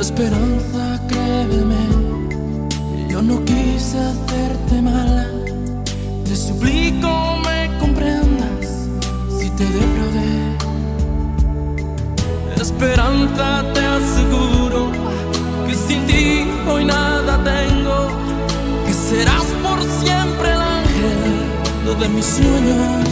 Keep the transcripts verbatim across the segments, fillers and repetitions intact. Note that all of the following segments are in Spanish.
Esperanza, créeme, yo no quise hacerte mal. Te suplico me comprendas si te defraudé. Esperanza, te aseguro que sin ti hoy nada tengo, que serás por siempre el ángel de mis sueños.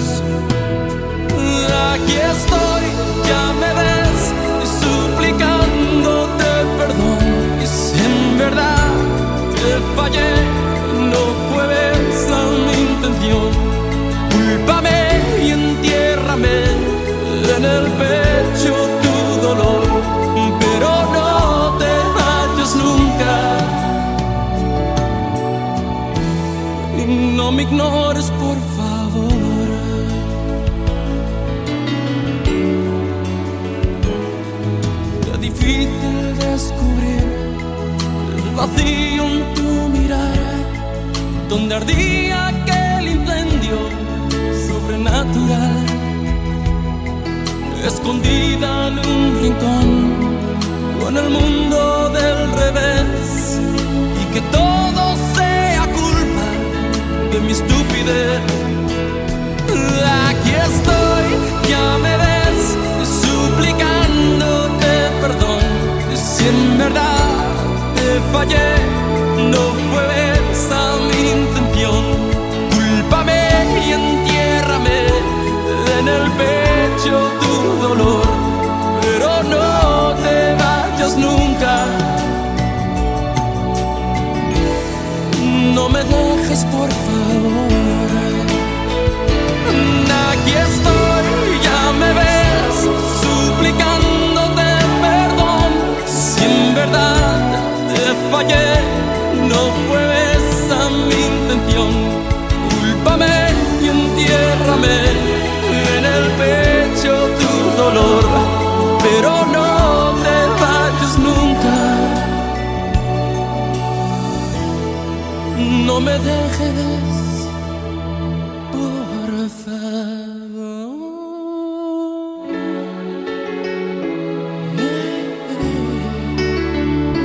Aquí estoy, ya me ves, suplicándote perdón. Y si en verdad te fallé, no fue esa mi intención. Cúlpame y entiérrame en el pecho tu dolor, pero no te vayas nunca y no me ignores, por favor. Difícil descubrir el vacío en tu mirada, donde ardía aquel incendio sobrenatural, escondida en un rincón con el mundo del revés, y que todo sea culpa de mi estupidez. Aquí estoy, ya me ves, suplicándote perdón. Si en verdad te fallé, no fue esa mi intención. Cúlpame y entiérrame en el pecho tu dolor, pero no te vayas nunca, no me dejes, por favor. Aquí estoy, ya me ves, suplicándote perdón. Si en verdad te fallé, no fue esa mi intención. Cúlpame y entiérrame en el pecho tu dolor, pero no te vayas nunca, no me dejes, por favor.